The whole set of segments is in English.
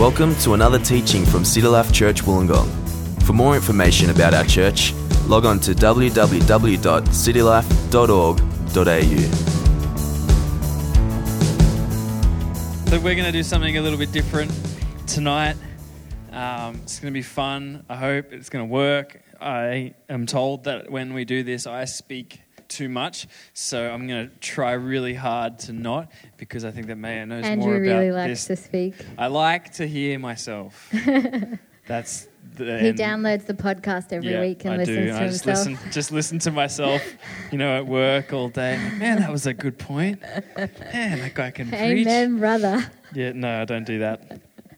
Welcome to another teaching from City Life Church Wollongong. For more information about our church, log on to www.citylife.org.au. So we're going to do something a little bit different tonight. It's going to be fun. I hope it's going to work. I am told that when we do this, I speak too much, so I'm going to try really hard to not, because I think that Maya knows Andrew more about this. Andrew really likes to speak. I like to hear myself. That's he downloads the podcast every week and listens to himself. Just listen to myself, at work all day. Man, that was a good point. Man, that guy can preach. Amen, brother. Yeah, no, I don't do that.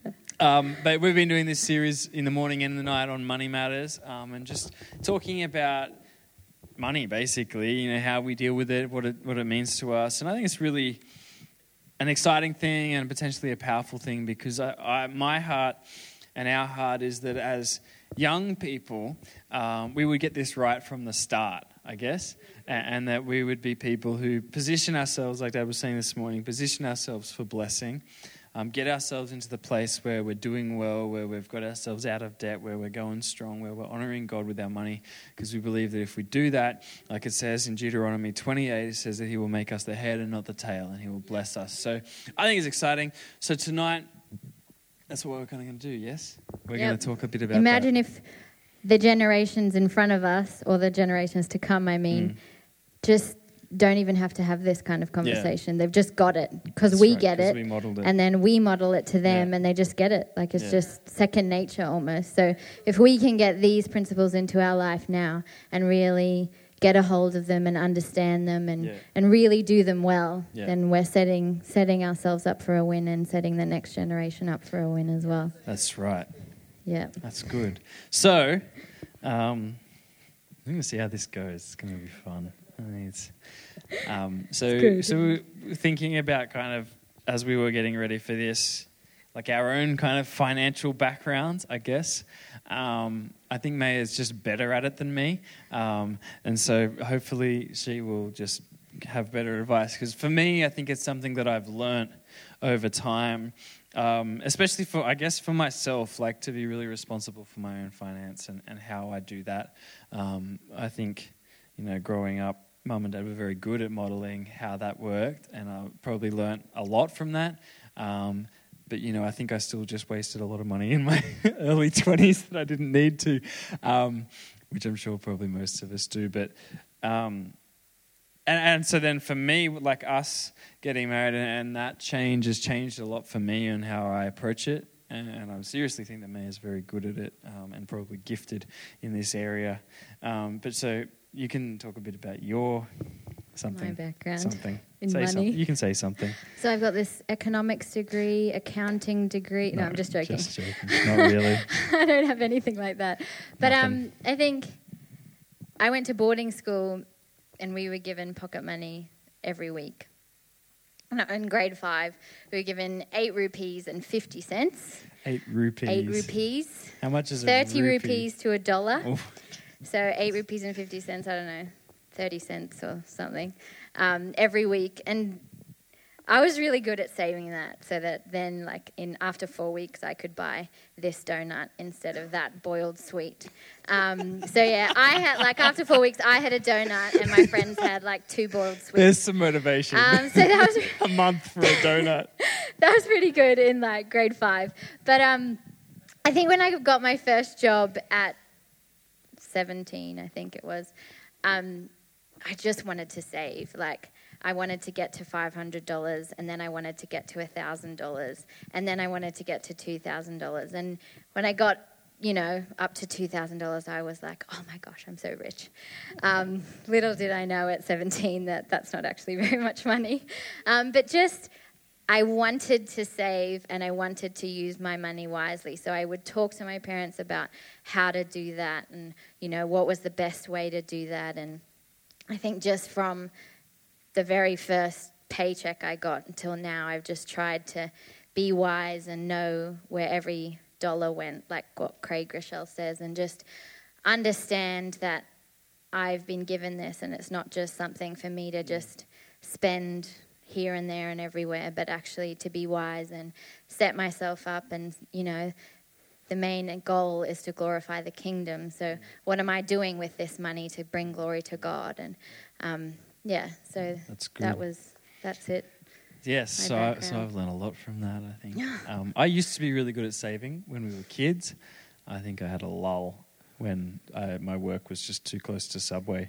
But we've been doing this series in the morning and the night on money matters, and just talking about money, basically, how we deal with it, what it means to us. And I think it's really an exciting thing and potentially a powerful thing, because my heart and our heart is that as young people, we would get this right from the start, I guess, and that we would be people who position ourselves, like Dad was saying this morning, position ourselves for blessing. Get ourselves into the place where we're doing well, where we've got ourselves out of debt, where we're going strong, where we're honouring God with our money, because we believe that if we do that, like it says in Deuteronomy 28, it says that he will make us the head and not the tail, and he will bless us. So I think it's exciting. So tonight, that's what we're kind of going to do, yes? We're going to talk a bit about Imagine if the generations in front of us, or the generations to come, just don't even have to have this kind of conversation. They've just got it because we get it, we modeled it, and then we model it to them, and they just get it. Like it's just second nature almost. So if we can get these principles into our life now and really get a hold of them and understand them and really do them well, then we're setting ourselves up for a win and setting the next generation up for a win as well. That's right. Yeah. That's good. So I'm going to see how this goes. It's going to be fun. So we were thinking about kind of, as we were getting ready for this, like our own kind of financial backgrounds, I guess. I think May is just better at it than me. And so hopefully she will just have better advice. Because for me, I think it's something that I've learnt over time, especially for myself, like to be really responsible for my own finance and how I do that. I think, growing up, Mum and Dad were very good at modelling how that worked, and I probably learnt a lot from that. But, I think I still just wasted a lot of money in my early 20s that I didn't need to, which I'm sure probably most of us do. But and so then for me, like us getting married, and that change has changed a lot for me and how I approach it. And I seriously think that May is very good at it, and probably gifted in this area. But so you can talk a bit about your something. My background. Something. In say money. Something. You can say something. So I've got this economics degree, accounting degree. No, I'm just joking. Just joking. Not really. I don't have anything like that. But I think I went to boarding school and we were given pocket money every week. In grade 5, we were given 8 rupees and 50 cents. 8 rupees. 8 rupees. How much is 30 a rupee? rupees to $1. Oh. So 8 rupees and 50 cents, I don't know, 30 cents or something, every week. And I was really good at saving that, so that then after 4 weeks I could buy this donut instead of that boiled sweet. I had after 4 weeks I had a donut and my friends had 2 boiled sweets. There's some motivation. So that was a month for a donut. That was pretty good in grade 5. But I think when I got my first job at 17, I think it was, I just wanted to save. I wanted to get to $500, and then I wanted to get to $1,000, and then I wanted to get to $2,000. And when I got, up to $2,000, I was like, oh my gosh, I'm so rich. Little did I know at 17 that that's not actually very much money. But just, I wanted to save, and I wanted to use my money wisely. So I would talk to my parents about how to do that, and, what was the best way to do that. And I think just from the very first paycheck I got until now, I've just tried to be wise and know where every dollar went, like what Craig Groeschel says, and just understand that I've been given this, and it's not just something for me to just spend here and there and everywhere, but actually to be wise and set myself up. And, the main goal is to glorify the kingdom. So what am I doing with this money to bring glory to God? And, so That's good. That's it. Yes, so I've learned a lot from that, I think. I used to be really good at saving when we were kids. I think I had a lull when my work was just too close to Subway.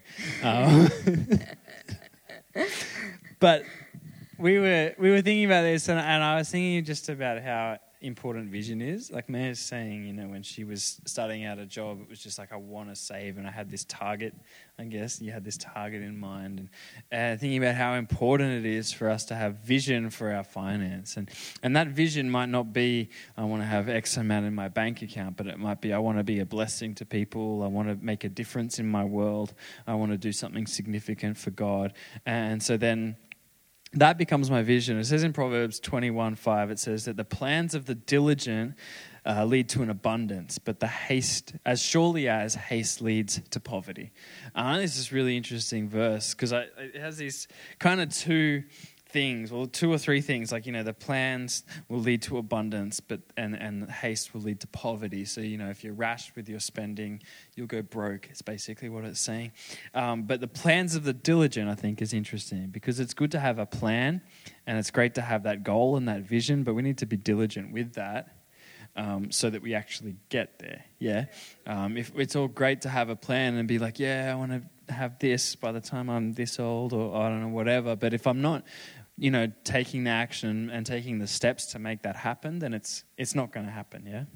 But we were thinking about this, and I was thinking just about how important vision is. Like Maya's saying, when she was starting out a job, it was just like, I want to save, and I had this target. I guess you had this target in mind, and thinking about how important it is for us to have vision for our finance, and that vision might not be I want to have X amount in my bank account, but it might be I want to be a blessing to people. I want to make a difference in my world. I want to do something significant for God, and so then that becomes my vision. It says in Proverbs 21:5, it says that the plans of the diligent lead to an abundance, but the haste, as surely as haste leads to poverty. I think this is a really interesting verse because it has these kind of two or three things, like, the plans will lead to abundance, but and haste will lead to poverty. So, if you're rash with your spending, you'll go broke. It's basically what it's saying. But the plans of the diligent, I think, is interesting because it's good to have a plan and it's great to have that goal and that vision, but we need to be diligent with that. So that we actually get there, if it's all great to have a plan and be like, I want to have this by the time I'm this old, or I don't know, whatever. But if I'm not, taking the action and taking the steps to make that happen, then it's not going to happen, And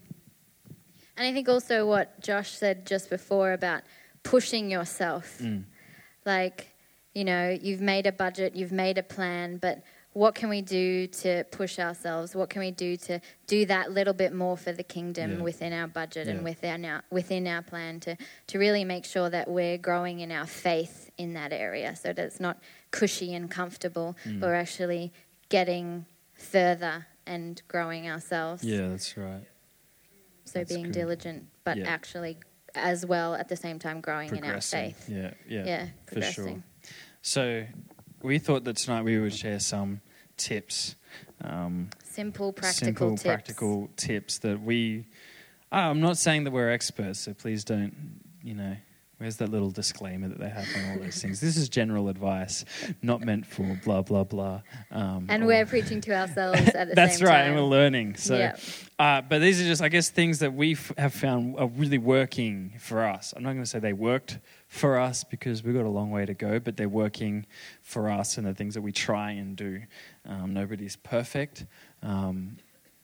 I think also what Josh said just before about pushing yourself. Like, you've made a budget, you've made a plan, but what can we do to push ourselves? What can we do to do that little bit more for the kingdom within our budget and within our plan to really make sure that we're growing in our faith in that area so that it's not cushy and comfortable, but we're actually getting further and growing ourselves. Yeah, that's right. So that's being good. Diligent, but actually as well at the same time growing in our faith. Yeah, for sure. So we thought that tonight we would share some tips. Simple, practical tips that we... I'm not saying that we're experts, so please don't, where's that little disclaimer that they have on all those things? This is general advice, not meant for blah, blah, blah. And we're preaching to ourselves at the same time. That's right, and we're learning. So, but these are just, I guess, things that we have found are really working for us. I'm not going to say they worked for us because we've got a long way to go, but they're working for us and the things that we try and do. Nobody's perfect, and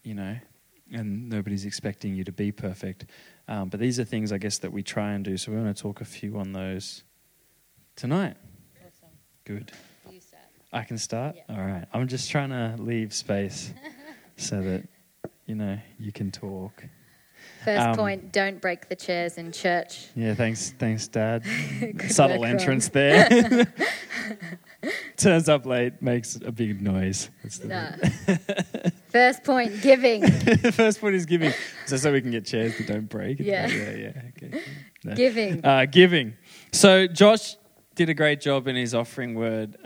nobody's expecting you to be perfect. But these are things, I guess, that we try and do. So we want to talk a few on those tonight. Awesome. Good. You start. I can start? Yeah. All right. I'm just trying to leave space so that, you can talk. First point, don't break the chairs in church. Yeah, thanks, Dad. Subtle entrance there. Turns up late, makes a big noise. First point, giving. The first point is giving. So we can get chairs that don't break. Yeah. Okay. No. Giving. Giving. So Josh did a great job in his offering word.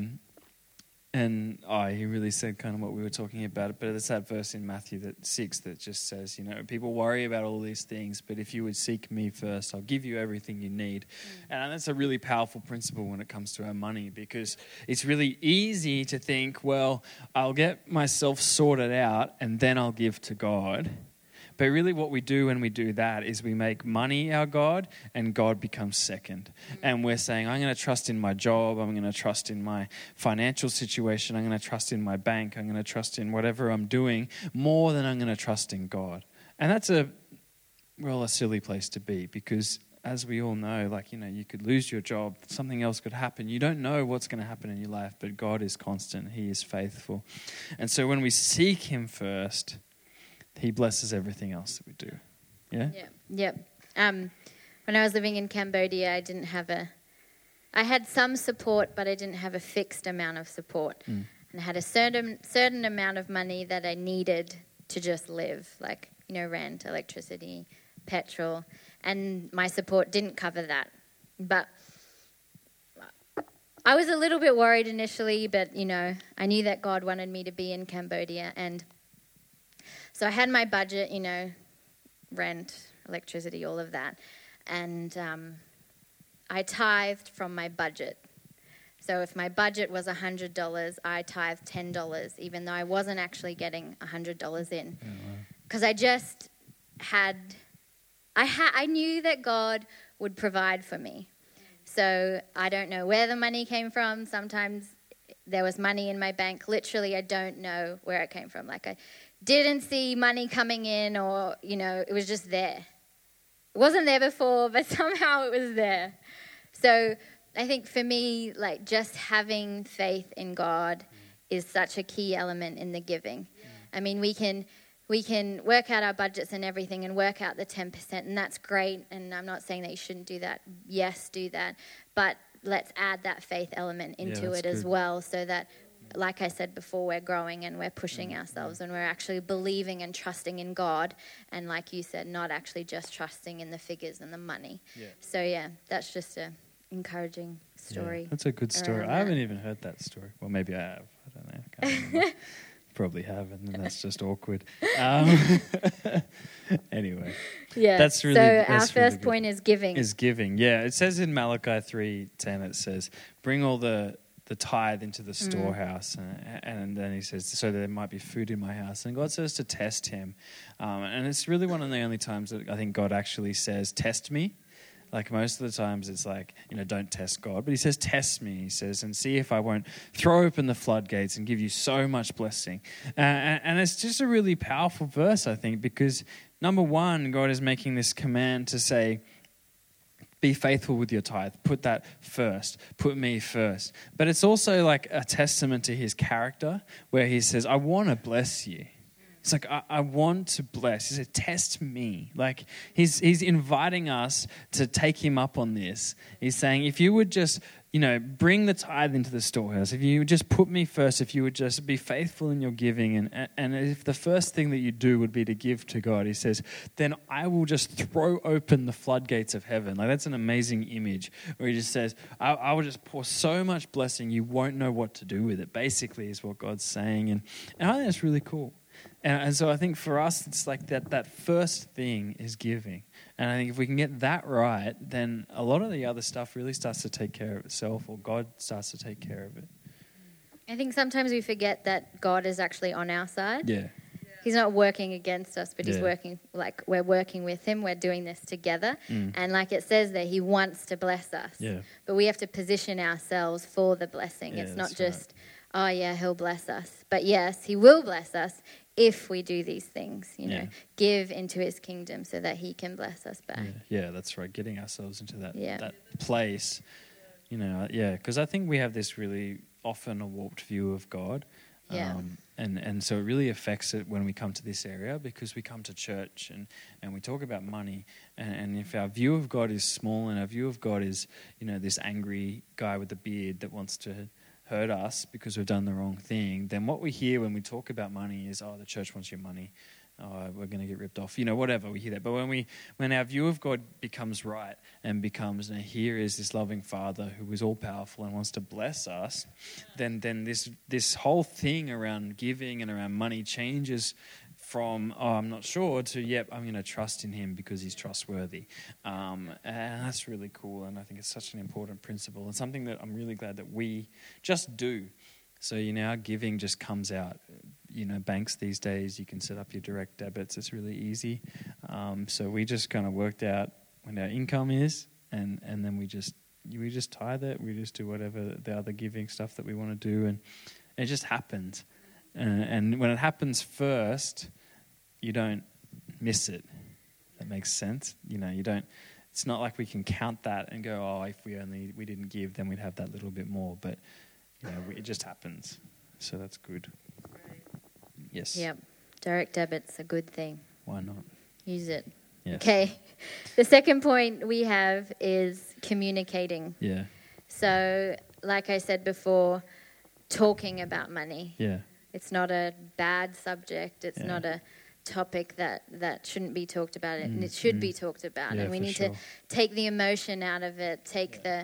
And he really said kind of what we were talking about. But it's that verse in Matthew 6 that just says, people worry about all these things, but if you would seek me first, I'll give you everything you need. And that's a really powerful principle when it comes to our money, because it's really easy to think, well, I'll get myself sorted out and then I'll give to God. But really what we do when we do that is we make money our God and God becomes second. And we're saying, I'm going to trust in my job. I'm going to trust in my financial situation. I'm going to trust in my bank. I'm going to trust in whatever I'm doing more than I'm going to trust in God. And that's a silly place to be, because as we all know, you could lose your job. Something else could happen. You don't know what's going to happen in your life, but God is constant. He is faithful. And so when we seek him first, he blesses everything else that we do. Yeah? Yep. When I was living in Cambodia, I had some support, but I didn't have a fixed amount of support. And I had a certain amount of money that I needed to just live, rent, electricity, petrol, and my support didn't cover that. But I was a little bit worried initially, but, I knew that God wanted me to be in Cambodia. And so I had my budget, rent, electricity, all of that. And I tithed from my budget. So if my budget was $100, I tithed $10, even though I wasn't actually getting $100 in. Because I just I knew that God would provide for me. So I don't know where the money came from. Sometimes there was money in my bank. Literally, I don't know where it came from. Like, I didn't see money coming in, or, it was just there. It wasn't there before, but somehow it was there. So I think for me, like, just having faith in God is such a key element in the giving. I mean, we can work out our budgets and everything and work out the 10%, and that's great. And I'm not saying that you shouldn't do that. Yes, do that. But let's add that faith element into it as well, so that, like I said before, we're growing and we're pushing ourselves and we're actually believing and trusting in God. And like you said, not actually just trusting in the figures and the money. So, that's just a encouraging story. That's a good story. I haven't even heard that story. Well, maybe I have. I don't know. I can't remember. Probably have, and then that's just awkward. Anyway. That's really. So our first point is giving. Yeah. It says in Malachi 3:10, it says, bring all the tithe into the storehouse. And then he says, so there might be food in my house. And God says to test him. And it's really one of the only times that I think God actually says, test me. Like, most of the times it's like, don't test God. But he says, test me, he says, and see if I won't throw open the floodgates and give you so much blessing. And it's just a really powerful verse, I think, because, number one, God is making this command to say, be faithful with your tithe. Put that first. Put me first. But it's also like a testament to his character, where he says, I want to bless you. It's like, I want to bless. He said, test me. Like, he's inviting us to take him up on this. He's saying, if you would just, bring the tithe into the storehouse, if you would just put me first, if you would just be faithful in your giving, and if the first thing that you do would be to give to God, he says, then I will just throw open the floodgates of heaven. Like, that's an amazing image where he just says, I will just pour so much blessing, you won't know what to do with it, basically, is what God's saying. And I think that's really cool. And so I think for us, it's like that first thing is giving. And I think if we can get that right, then a lot of the other stuff really starts to take care of itself, or God starts to take care of it. I think sometimes we forget that God is actually on our side. Yeah. He's not working against us, but he's working, like, we're working with him. We're doing this together. And like it says there, he wants to bless us. Yeah. But we have to position ourselves for the blessing. It's not just, he'll bless us. But yes, he will bless us if we do these things, give into his kingdom so that he can bless us back. Yeah, that's right. Getting ourselves into that place, because I think we have this really often a warped view of God. And so it really affects it when we come to this area, because we come to church and we talk about money. And if our view of God is small and our view of God is, this angry guy with a beard that wants to hurt us because we've done the wrong thing, then what we hear when we talk about money is, the church wants your money. We're going to get ripped off. Whatever, we hear that. But when our view of God becomes right and becomes, here is this loving Father who is all powerful and wants to bless us, then this whole thing around giving and around money changes from, I'm not sure, to, I'm going to trust in him because he's trustworthy. And that's really cool. And I think it's such an important principle and something that I'm really glad that we just do. So, our giving just comes out. Banks these days, you can set up your direct debits. It's really easy. So we just kind of worked out when our income is, and then we just tithe it. We just do whatever the other giving stuff that we want to do, and it just happens. And when it happens first, you don't miss it. That makes sense. You don't. It's not like we can count that and go, if we didn't give, then we'd have that little bit more. But it just happens. So that's good. Yes. Yep. Direct debit's a good thing. Why not? Use it. Yes. Okay. The second point we have is communicating. Yeah. So, like I said before, talking about money. Yeah. It's not a bad subject. It's not a topic that shouldn't be talked about. It should be talked about. And we need to take the emotion out of it, take the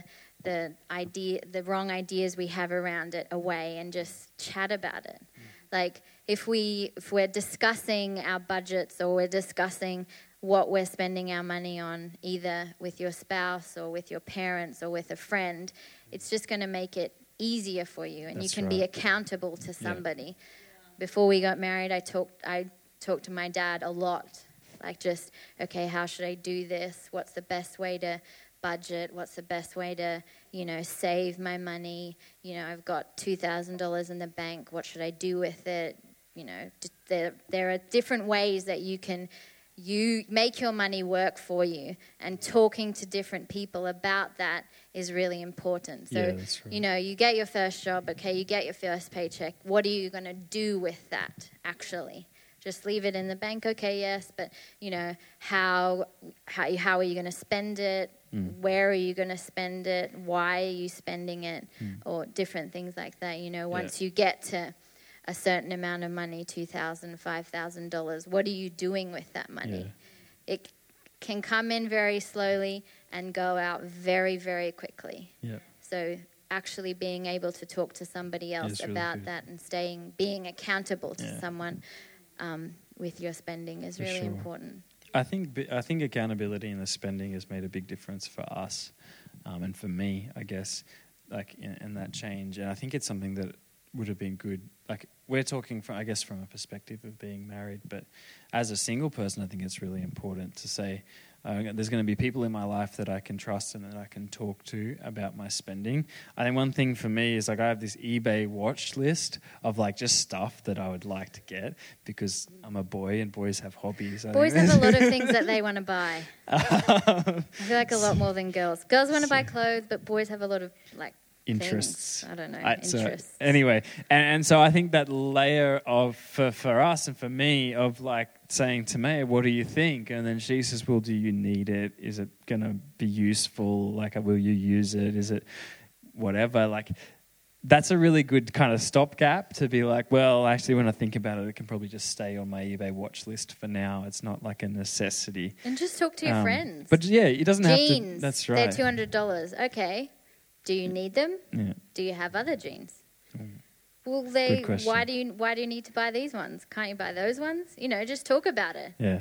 the wrong ideas we have around it away and just chat about it. Like if we're discussing our budgets or we're discussing what we're spending our money on, either with your spouse or with your parents or with a friend, it's just going to make it easier for you, and That's you can be accountable to somebody. Yeah. Before we got married, I talked to my dad a lot, like just, okay, how should I do this? What's the best way to budget? What's the best way to, save my money? I've got $2,000 in the bank. What should I do with it? There are different ways that you make your money work for you, and talking to different people about that is really important. So, that's right. You get your first job, okay, you get your first paycheck. What are you going to do with that, actually? Just leave it in the bank, okay, yes, but, how are you going to spend it? Where are you going to spend it? Why are you spending it? Or different things like that. Once you get to a certain amount of money, $2,000, $5,000, what are you doing with that money? Yeah. It can come in very slowly and go out very, very quickly. Yeah. So actually being able to talk to somebody else about really that and being accountable to someone with your spending is really important. I think accountability in the spending has made a big difference for us, and for me, I guess, like in that change. And I think it's something that would have been good. Like we're talking from a perspective of being married, but as a single person, I think it's really important to say there's going to be people in my life that I can trust and that I can talk to about my spending. I think one thing for me is like I have this eBay watch list of like just stuff that I would like to get because I'm a boy and boys have hobbies. Boys have a lot of things that they want to buy. I feel like a lot more than girls. Girls want to buy clothes, but boys have a lot of like interests. Things. I don't know. Interests. Anyway, and so I think that layer of for us and for me of like saying to May, what do you think? And then she says, well, do you need it? Is it going to be useful? Like, will you use it? Is it whatever? Like, that's a really good kind of stopgap to be like, well, actually, when I think about it, it can probably just stay on my eBay watch list for now. It's not like a necessity. And just talk to your friends. But yeah, it doesn't have to. Jeans. That's right. They're $200. Okay. Do you need them? Yeah. Do you have other jeans? Well, why do you need to buy these ones? Can't you buy those ones? Just talk about it. Yeah.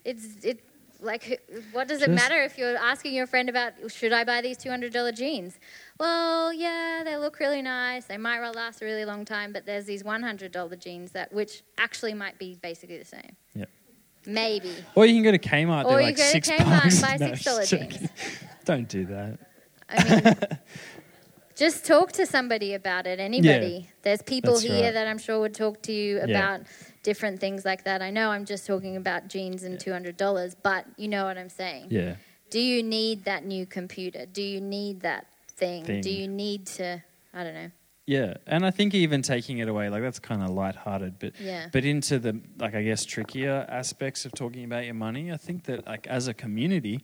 What does it matter if you're asking your friend about, should I buy these $200 jeans? Well, yeah, they look really nice. They might last a really long time, but there's these $100 jeans which actually might be basically the same. Yeah. Maybe. Or you can go to Kmart. Or you go to Kmart and buy $6 jeans. Don't do that. I mean, just talk to somebody about it. Anybody. Yeah, there's people here that I'm sure would talk to you about different things like that. I know I'm just talking about jeans and $200, but you know what I'm saying. Yeah. Do you need that new computer? Do you need that thing? Do you need to, I don't know. Yeah, and I think even taking it away, like that's kind of lighthearted, but into the, like, I guess, trickier aspects of talking about your money, I think that, like, as a community,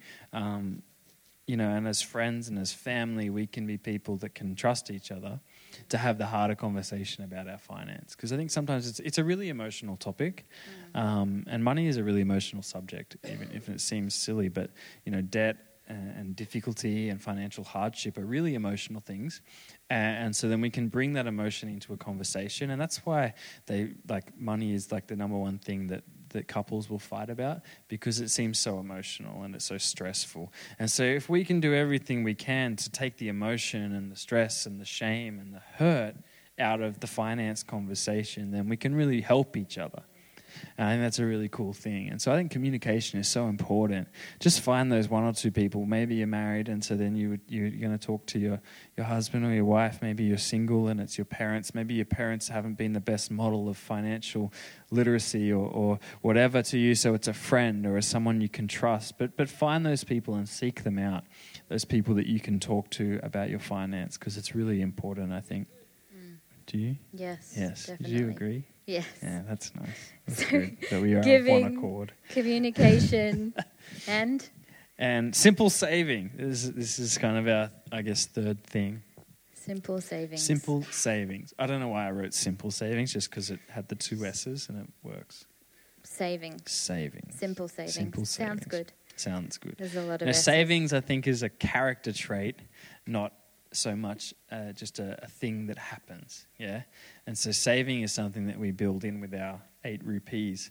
and as friends and as family, we can be people that can trust each other to have the harder conversation about our finance. Because I think sometimes it's a really emotional topic, and money is a really emotional subject, even if it seems silly. But, debt and difficulty and financial hardship are really emotional things. And so then we can bring that emotion into a conversation. And that's why money is like the number one thing that couples will fight about, because it seems so emotional and it's so stressful. And so if we can do everything we can to take the emotion and the stress and the shame and the hurt out of the finance conversation, then we can really help each other. And I think that's a really cool thing. And so I think communication is so important. Just find those one or two people. Maybe you're married, and so then you're going to talk to your husband or your wife. Maybe you're single and it's your parents. Maybe your parents haven't been the best model of financial literacy or whatever to you, so it's a friend or someone you can trust. But find those people and seek them out, those people that you can talk to about your finance, because it's really important, I think. Do you? Yes. Definitely. Do you agree? Yes. Yeah, that's nice. That's good that we are on one accord. Communication and simple saving. This is kind of our, I guess, third thing. Simple savings. Simple savings. I don't know why I wrote simple savings, just because it had the two S's and it works. Savings. Simple savings. Sounds good. Sounds good. There's a lot of savings, I think, is a character trait, not so much just a thing that happens, yeah? And so saving is something that we build in with our 8 rupees.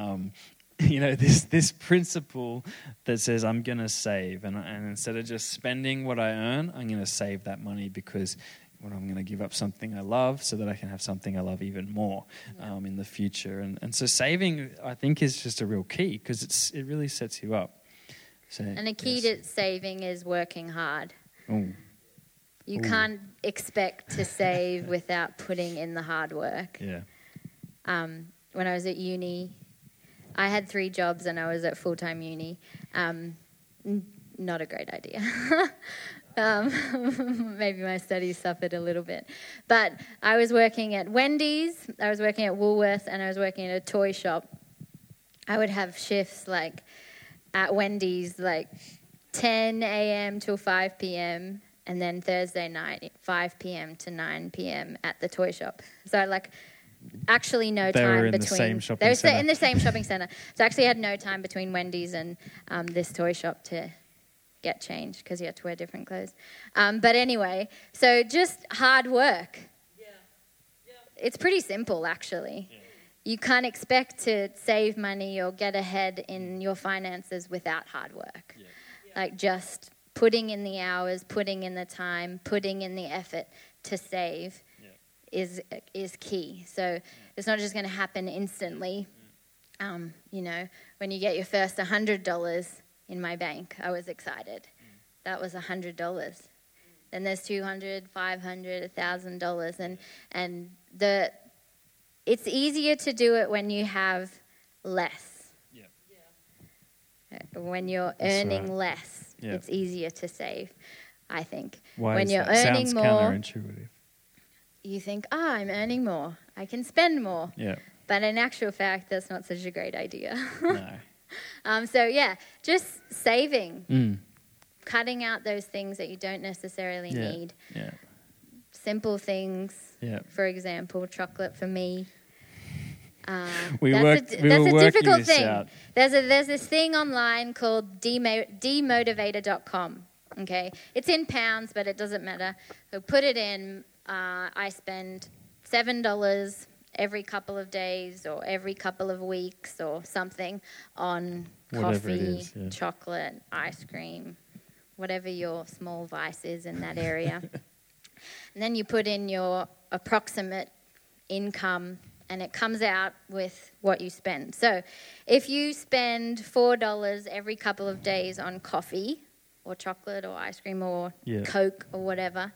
This principle that says I'm going to save, and instead of just spending what I earn, I'm going to save that money because I'm going to give up something I love so that I can have something I love even more in the future. And so saving, I think, is just a real key because it really sets you up. So, And a key to saving is working hard. Ooh. You can't expect to save without putting in the hard work. Yeah. When I was at uni, I had 3 jobs and I was at full-time uni. Not a great idea. Maybe my studies suffered a little bit. But I was working at Wendy's, I was working at Woolworths, and I was working at a toy shop. I would have shifts like at Wendy's, like 10 a.m. till 5 p.m., and then Thursday night, 5 p.m. to 9 p.m. at the toy shop. So like actually no they time were in between. the same shopping they were center. in the same shopping center. So I actually had no time between Wendy's and this toy shop to get changed because you had to wear different clothes. But anyway, so just hard work. It's pretty simple, actually. Yeah. You can't expect to save money or get ahead in your finances without hard work. Yeah. Like just putting in the hours, putting in the time, putting in the effort to save is key. So it's not just going to happen instantly. When you get your first $100 in my bank, I was excited. That was $100. Then there's $200, $500, $1,000, and it's easier to do it when you have less. Yeah. When you're earning less, it's easier to save, I think. Why when is you're that? earning Sounds more, counterintuitive. you think, I'm earning more. I can spend more. Yeah. But in actual fact, that's not such a great idea. No. Just saving. Cutting out those things that you don't necessarily need. Yeah. Simple things. Yeah. For example, chocolate for me. We were that's a difficult this thing. out. There's this thing online called demotivator.com. Okay, it's in pounds, but it doesn't matter. So put it in. I spend $7 every couple of days or every couple of weeks or something on coffee, chocolate, ice cream, whatever your small vice is in that area. And then you put in your approximate income, and it comes out with what you spend. So if you spend $4 every couple of days on coffee or chocolate or ice cream or Coke or whatever,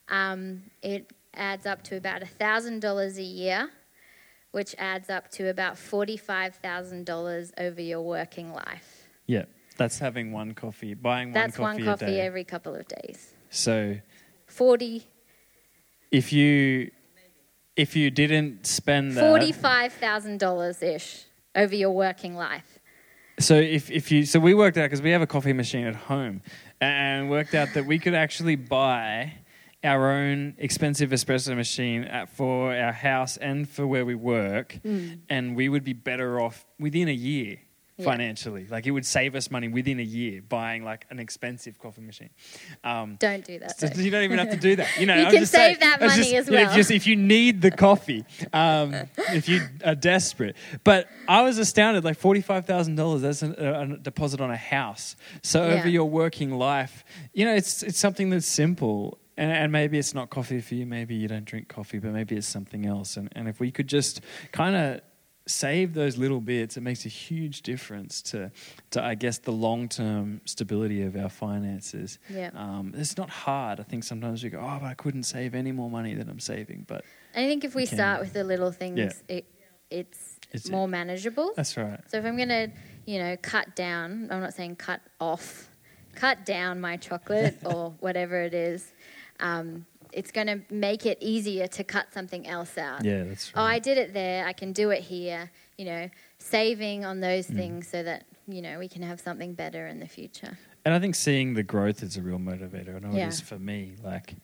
it adds up to about $1,000 a year, which adds up to about $45,000 over your working life. Yeah, that's having one coffee, buying that's one coffee a day. That's one coffee every couple of days. So 40. If you didn't spend that, $45,000-ish over your working life. So so we worked out, because we have a coffee machine at home, and worked out that we could actually buy our own expensive espresso machine for our house and for where we work, and we would be better off within a year financially. Like, it would save us money within a year buying like an expensive coffee machine. Don't do that. So you don't even have to do that. You know, you can save that money as well. If you need the coffee, if you are desperate. But I was astounded, like $45,000. That's a deposit on a house. So over your working life, it's something that's simple. And maybe it's not coffee for you. Maybe you don't drink coffee, but maybe it's something else. And if we could just kind of save those little bits, it makes a huge difference to I guess, the long-term stability of our finances. Yeah. It's not hard. I think sometimes we go, but I couldn't save any more money than I'm saving. But I think if we start with the little things, it's more manageable. That's right. So if I'm going to, cut down, I'm not saying cut off, cut down my chocolate or whatever it is, it's going to make it easier to cut something else out. Yeah, that's right. I did it there, I can do it here, saving on those things so that, we can have something better in the future. And I think seeing the growth is a real motivator. I know it is for me. Like,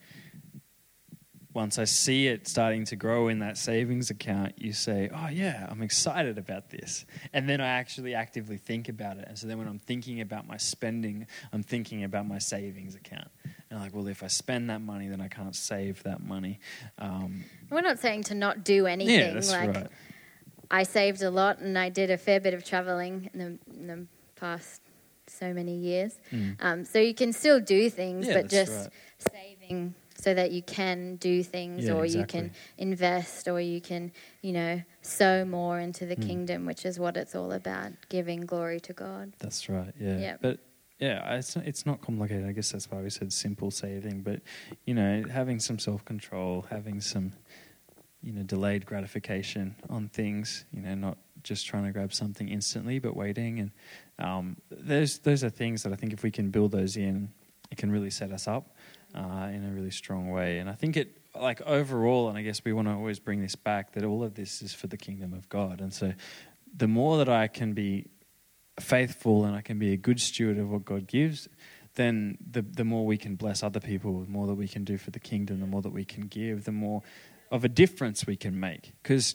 once I see it starting to grow in that savings account, you say, I'm excited about this. And then I actually actively think about it. And so then when I'm thinking about my spending, I'm thinking about my savings account. And like, well, if I spend that money, then I can't save that money. We're not saying to not do anything. Yeah, that's like, right. I saved a lot, and I did a fair bit of traveling in the past so many years. So you can still do things, but just saving so that you can do things, or you can invest, or you can, sow more into the kingdom, which is what it's all about, giving glory to God. That's right, yeah. Yep. But, it's not complicated. I guess that's why we said simple saving. But, having some self-control, having some, delayed gratification on things, not just trying to grab something instantly, but waiting. And those are things that I think if we can build those in, it can really set us up in a really strong way. And I think it, like overall, and I guess we want to always bring this back, that all of this is for the kingdom of God. And so the more that I can be faithful and I can be a good steward of what God gives, then the more we can bless other people, the more that we can do for the kingdom, the more that we can give, the more of a difference we can make. Because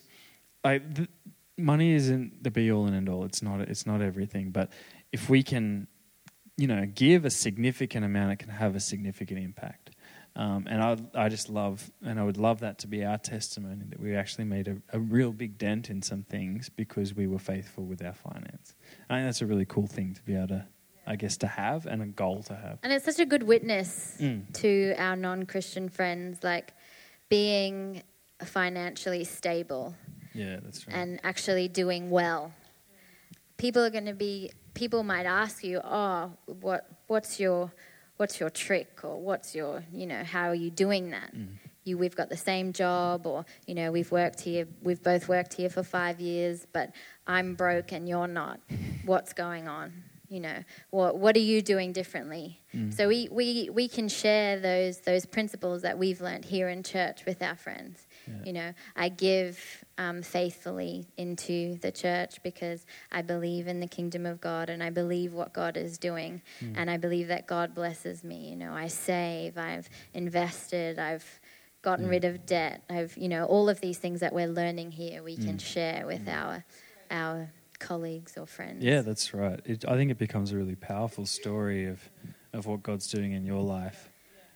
money isn't the be-all and end-all. It's not everything. But if we can, give a significant amount, it can have a significant impact. And I just love, and I would love that to be our testimony, that we actually made a real big dent in some things because we were faithful with our finance. I think that's a really cool thing to be able to, I guess, to have, and a goal to have. And it's such a good witness to our non-Christian friends, like being financially stable. Yeah, that's right. And actually doing well. People might ask you, what's your trick, or what's your, how are you doing that? We've got the same job, or, we've both worked here for 5 years, but I'm broke and you're not. What's going on? What are you doing differently? So we can share those principles that we've learned here in church with our friends. Yeah. I give faithfully into the church because I believe in the kingdom of God, and I believe what God is doing, and I believe that God blesses me. I save, I've invested, I've gotten rid of debt. I've, all of these things that we're learning here, we can share with our colleagues or friends. Yeah, that's right. I think it becomes a really powerful story of what God's doing in your life.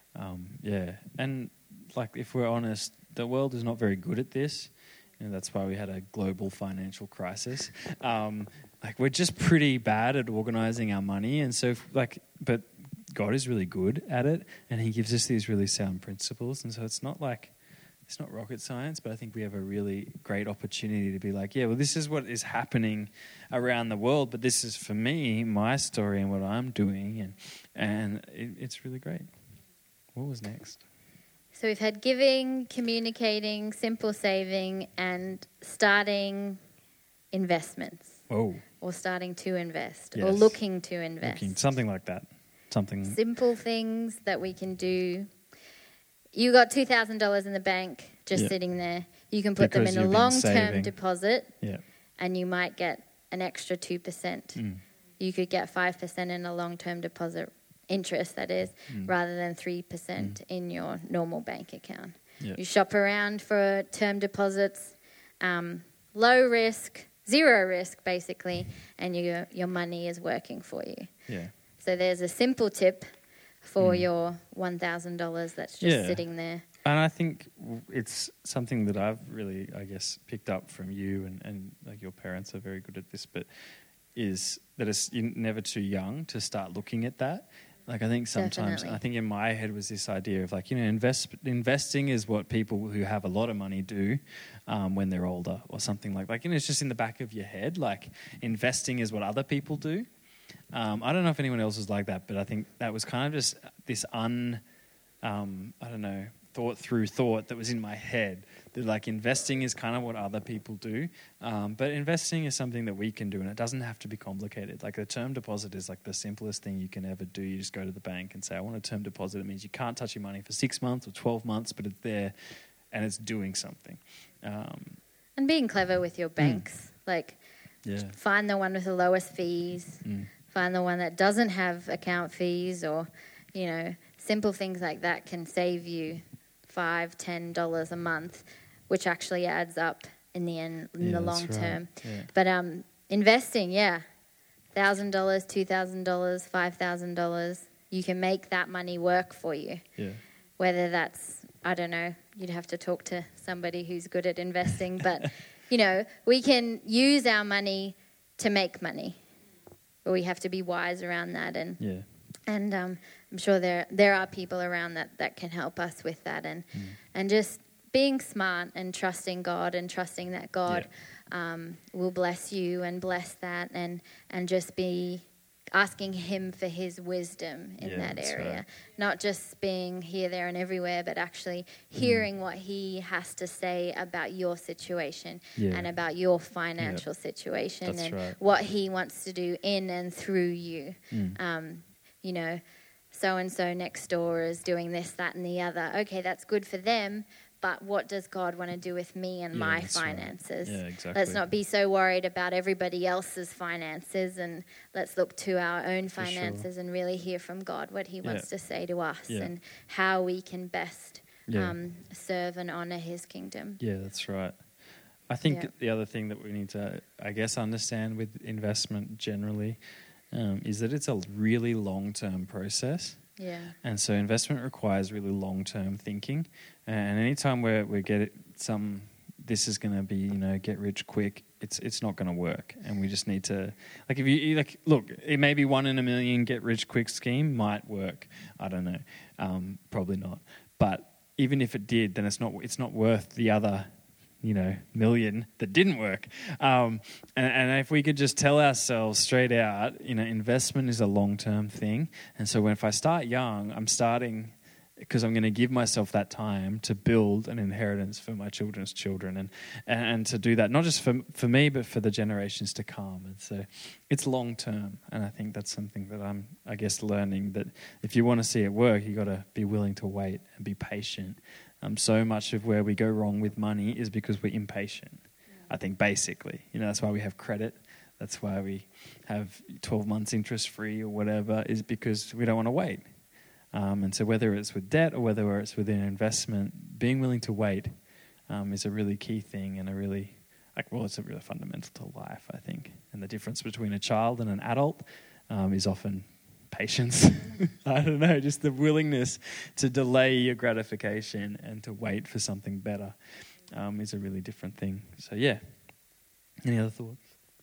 And like, if we're honest, the world is not very good at this. That's why we had a global financial crisis. We're just pretty bad at organizing our money, and so but God is really good at it, and He gives us these really sound principles. And so it's not rocket science, but I think we have a really great opportunity to be like, this is what is happening around the world, but this is for me, my story, and what I'm doing, and it's really great. What was next? So we've had giving, communicating, simple saving, and starting investments. Oh. Or starting to invest, yes. or looking to invest. Something like that. Simple things that we can do. You got $2,000 in the bank just sitting there. You can put them in a long-term deposit, and you might get an extra 2%. You could get 5% in a long-term deposit interest, that is, rather than 3% in your normal bank account. You shop around for term deposits, low risk, zero risk basically, and your money is working for you. Yeah. So there's a simple tip for your $1,000 that's just sitting there. And I think it's something that I've really, I guess, picked up from you, and like your parents are very good at this, but is that you're never too young to start looking at that. Like, I think sometimes, I think in my head was this idea of like, investing is what people who have a lot of money do when they're older or something like it's just in the back of your head. Like, investing is what other people do. I don't know if anyone else was like that, but I think that was kind of just this thought through thought that was in my head, that like investing is kind of what other people do, but investing is something that we can do, and it doesn't have to be complicated. Like, the term deposit is like the simplest thing you can ever do. You just go to the bank and say, I want a term deposit. It means you can't touch your money for 6 months or 12 months, but it's there and it's doing something. And being clever with your banks, find the one with the lowest fees, find the one that doesn't have account fees, or simple things like that can save you $5-10 a month, which actually adds up in the end, in the long term. Yeah. But investing, $1,000, $2,000, $5,000, you can make that money work for you. Yeah. Whether that's, I don't know, you'd have to talk to somebody who's good at investing, but, you know, we can use our money to make money. But we have to be wise around that. And I'm sure there are people around that can help us with that. And just being smart and trusting God and trusting that God will bless you and bless that and just be asking him for his wisdom in that area. Right. Not just being here, there, and everywhere, but actually hearing what he has to say about your situation and about your financial situation. That's and what he wants to do in and through you. You know, so-and-so next door is doing this, that, and the other. Okay, that's good for them, but what does God want to do with me and my finances? Right. Yeah, exactly. Let's not be so worried about everybody else's finances, and let's look to our own finances and really hear from God what he wants to say to us and how we can best serve and honor his kingdom. Yeah, that's right. I think the other thing that we need to, I guess, understand with investment generally is that it's a really long-term process. Yeah. And so investment requires really long-term thinking. And anytime we get this is going to be, you know, get rich quick, it's not going to work. And we just need to, like, if you like, look, it may be 1 in a million get rich quick scheme might work. I don't know. Probably not. But even if it did, then it's not worth the other, you know, million that didn't work. And if we could just tell ourselves straight out, you know, investment is a long-term thing. And so if I start young, I'm starting because I'm going to give myself that time to build an inheritance for my children's children and to do that, not just for me, but for the generations to come. And so it's long-term. And I think that's something that I'm, I guess, learning, that if you want to see it work, you got to be willing to wait and be patient. So much of where we go wrong with money is because we're impatient. I think basically, you know, that's why we have credit. That's why we have 12 months interest free or whatever, is because we don't want to wait. And so whether it's with debt or whether it's with an investment, being willing to wait is a really key thing and it's a really fundamental to life, I think. And the difference between a child and an adult is often patience. I don't know, just the willingness to delay your gratification and to wait for something better is a really different thing. So yeah, any other thoughts?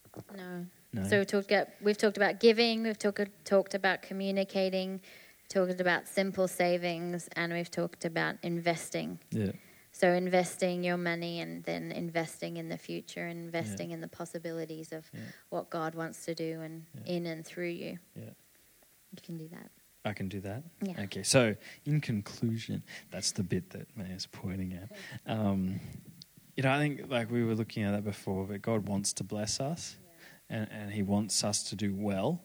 No. So we've talked about giving, we've talked about communicating, talked about simple savings, and we've talked about investing. Yeah. So investing your money and then investing in the future, and investing in the possibilities of what God wants to do and in and through you. Yeah. You can do that. I can do that? Yeah. Okay, so in conclusion, that's the bit that Maya's pointing at. You know, I think like we were looking at that before, but God wants to bless us and he wants us to do well.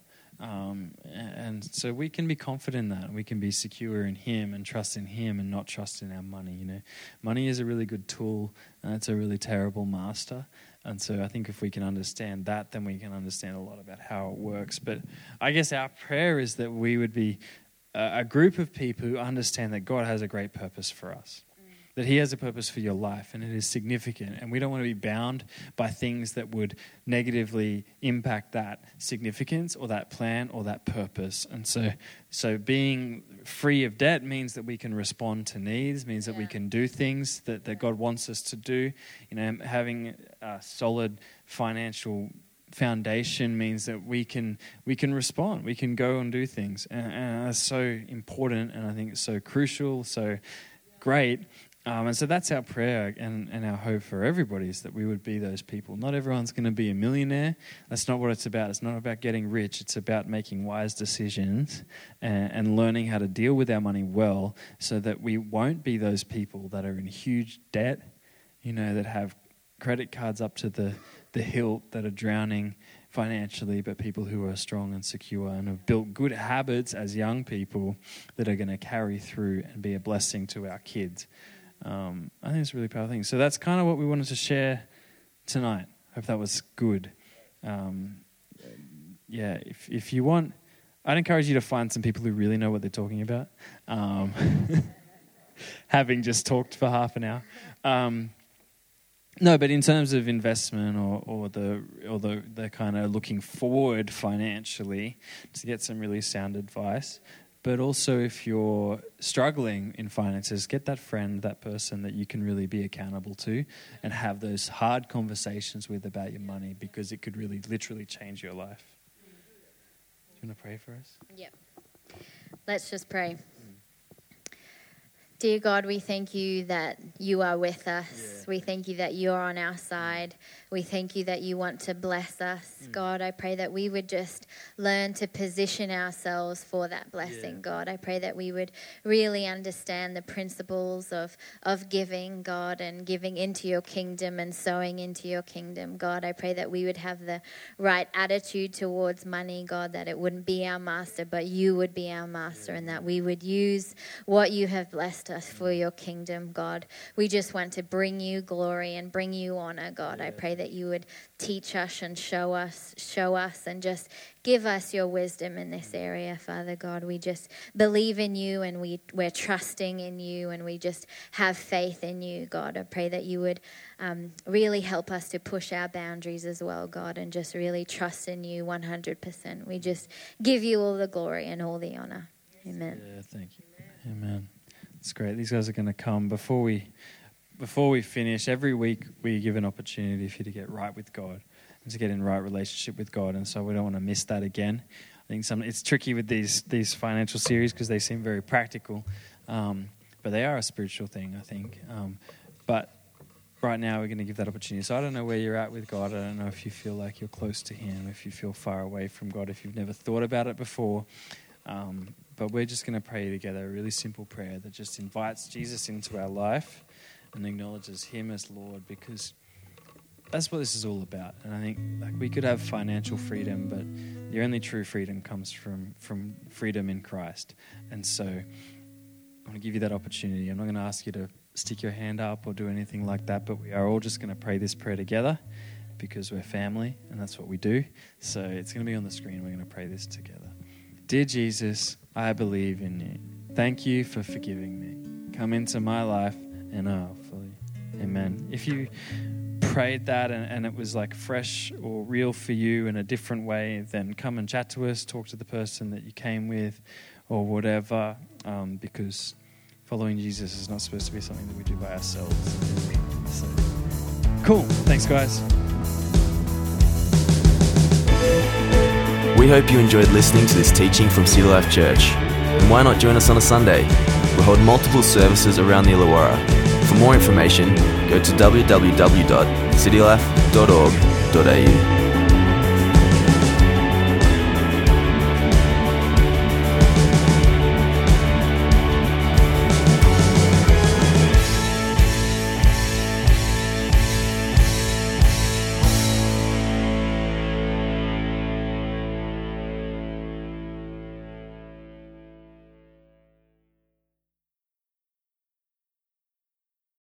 And so we can be confident in that. We can be secure in him and trust in him and not trust in our money. You know, money is a really good tool and it's a really terrible master. And so I think if we can understand that, then we can understand a lot about how it works. But I guess our prayer is that we would be a group of people who understand that God has a great purpose for us. That he has a purpose for your life and it is significant. And we don't want to be bound by things that would negatively impact that significance or that plan or that purpose. And so being free of debt means that we can respond to needs, means that we can do things that God wants us to do. You know, having a solid financial foundation means that we can respond, we can go and do things. And that's so important, and I think it's so crucial, so great. And so that's our prayer and our hope for everybody, is that we would be those people. Not everyone's going to be a millionaire. That's not what it's about. It's not about getting rich. It's about making wise decisions and learning how to deal with our money well, so that we won't be those people that are in huge debt, you know, that have credit cards up to the hilt, that are drowning financially, but people who are strong and secure and have built good habits as young people that are going to carry through and be a blessing to our kids. I think it's a really powerful thing. So that's kind of what we wanted to share tonight. Hope that was good. If you want, I'd encourage you to find some people who really know what they're talking about. Having just talked for half an hour. No, but in terms of investment or the kind of looking forward financially, to get some really sound advice, But also if you're struggling in finances, get that friend, that person that you can really be accountable to and have those hard conversations with about your money, because it could really literally change your life. Do you want to pray for us? Yep. Let's just pray. Dear God, we thank you that you are with us. Yeah. We thank you that you're on our side. We thank you that you want to bless us. God, I pray that we would just learn to position ourselves for that blessing, God. I pray that we would really understand the principles of giving, God, and giving into your kingdom and sowing into your kingdom. God, I pray that we would have the right attitude towards money, God, that it wouldn't be our master, but you would be our master, and that we would use what you have blessed us for your kingdom, God. We just want to bring you glory and bring you honor, God. I pray that you would teach us and show us and just give us your wisdom in this area, Father God. We just believe in you, and we're trusting in you, and we just have faith in you, God. I pray that you would really help us to push our boundaries as well, God, and just really trust in you 100%. We just give you all the glory and all the honor. Amen. Yeah, thank you. Amen. It's great. These guys are going to come. Before we finish, every week we give an opportunity for you to get right with God and to get in right relationship with God. And so we don't want to miss that again. I think it's tricky with these financial series because they seem very practical, but they are a spiritual thing, I think. But right now we're going to give that opportunity. So I don't know where you're at with God. I don't know if you feel like you're close to him, if you feel far away from God, if you've never thought about it before. But we're just going to pray together a really simple prayer that just invites Jesus into our life and acknowledges him as Lord, because that's what this is all about. And I think we could have financial freedom, but the only true freedom comes from freedom in Christ. And so I want to give you that opportunity. I'm not going to ask you to stick your hand up or do anything like that, but we are all just going to pray this prayer together because we're family and that's what we do. So it's going to be on the screen. We're going to pray this together. Dear Jesus, I believe in you. Thank you for forgiving me. Come into my life and I'll follow you. Amen. If you prayed that and it was like fresh or real for you in a different way, then come and chat to us, talk to the person that you came with or whatever, because following Jesus is not supposed to be something that we do by ourselves. So, cool. Thanks, guys. We hope you enjoyed listening to this teaching from City Life Church. And why not join us on a Sunday? We hold multiple services around the Illawarra. For more information, go to www.citylife.org.au.